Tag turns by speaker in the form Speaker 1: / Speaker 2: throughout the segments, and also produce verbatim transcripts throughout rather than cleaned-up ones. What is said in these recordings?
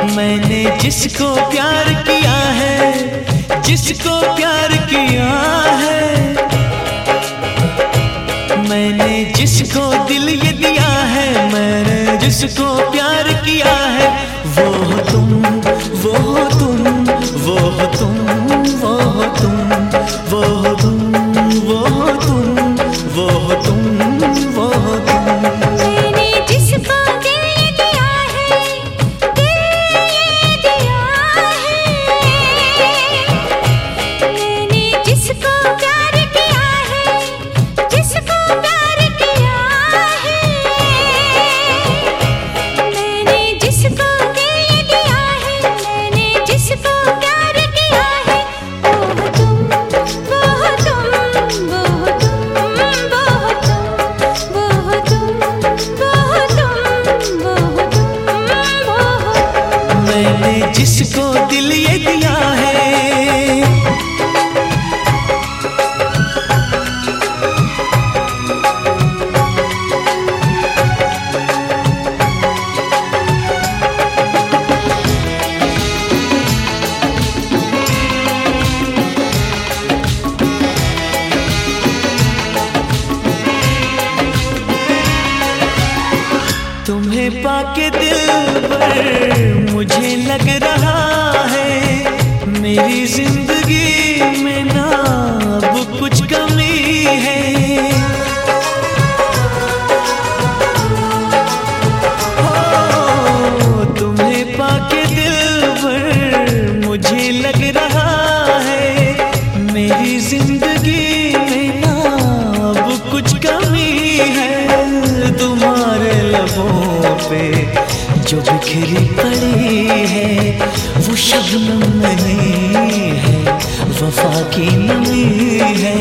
Speaker 1: मैंने जिसको प्यार किया है, जिसको प्यार किया है, मैंने जिसको दिल ये दिया है, मैंने जिसको प्यार किया है, वो हो तुम, वो हो तुम, वो हो तुम, वो हो तुम, वो हो तुम, वो हो तुम, वो हो तुम, वो हो तुम।
Speaker 2: मैंने जिसको दिल ये दिया है, दिल ये दिया है, मैंने जिसको प्यार किया है, जिसको प्यार किया है, मैंने जिसको दिल ये दिया है, मैंने जिसको प्यार किया है, वो हो तुम, वो हो तुम, वो हो तुम, वो हो तुम, वो हो तुम, वो हो तुम, वो हो तुम, वो हो तुम।
Speaker 1: मैंने जिसको दिल ये दिया है, तुम्हें पाके दिल पर मुझे लग रहा है, मेरी जिंदगी में ना अब कुछ कमी है। ओ, तुम्हें पाके दिल पर मुझे लग रहा है, मेरी जिंदगी में ना अब कुछ कमी है। तुम्हारे लबों पे जो बिखरी पड़ी है, वो शबनम नहीं है, वफा की नमी है।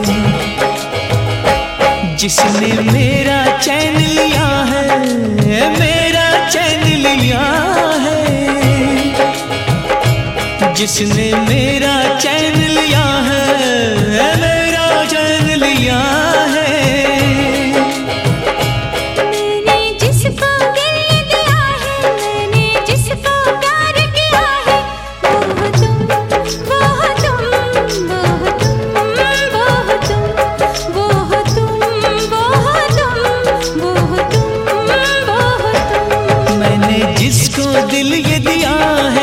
Speaker 1: जिसने मेरा चैन लिया है, मेरा चैन लिया है, जिसने मेरा चैन लिया है, मेरा चैन लिया है। जिसको दिल ये दिया है,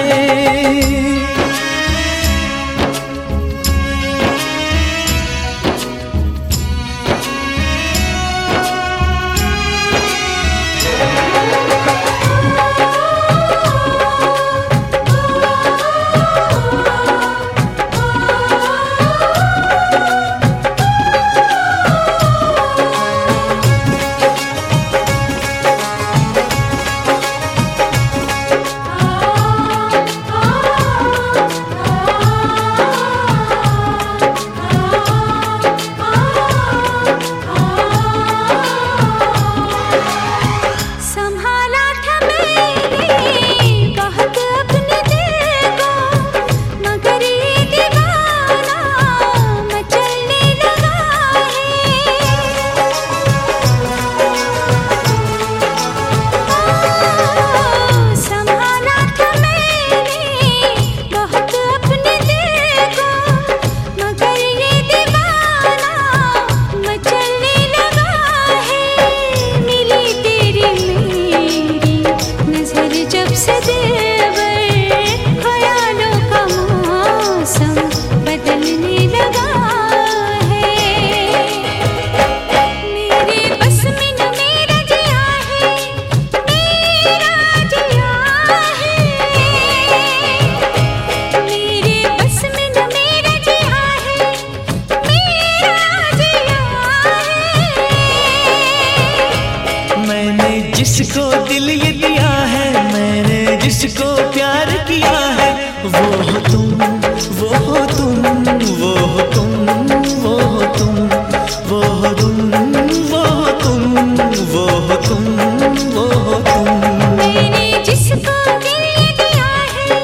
Speaker 1: जिसको दिल ये दिया है, मैंने जिसको प्यार किया है, वो हो तुम, वो हो तुम, वो हो तुम, वो हो तुम, वो हो तुम, वो हो तुम, वो हो तुम, वो हो तुम।
Speaker 2: मैंने जिसको दिल ये दिया है,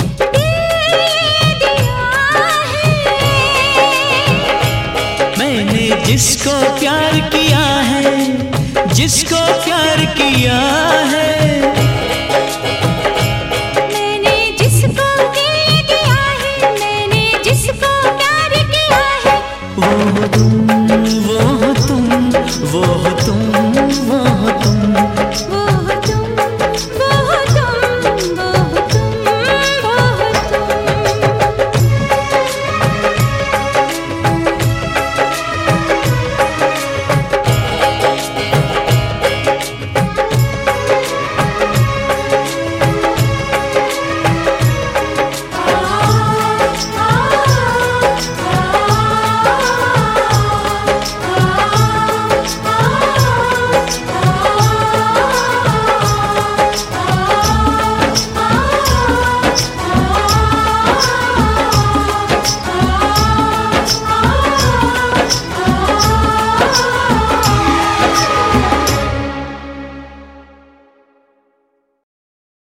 Speaker 2: दिल ये दिया है,
Speaker 1: मैंने जिसको प्यार किया है, जिसको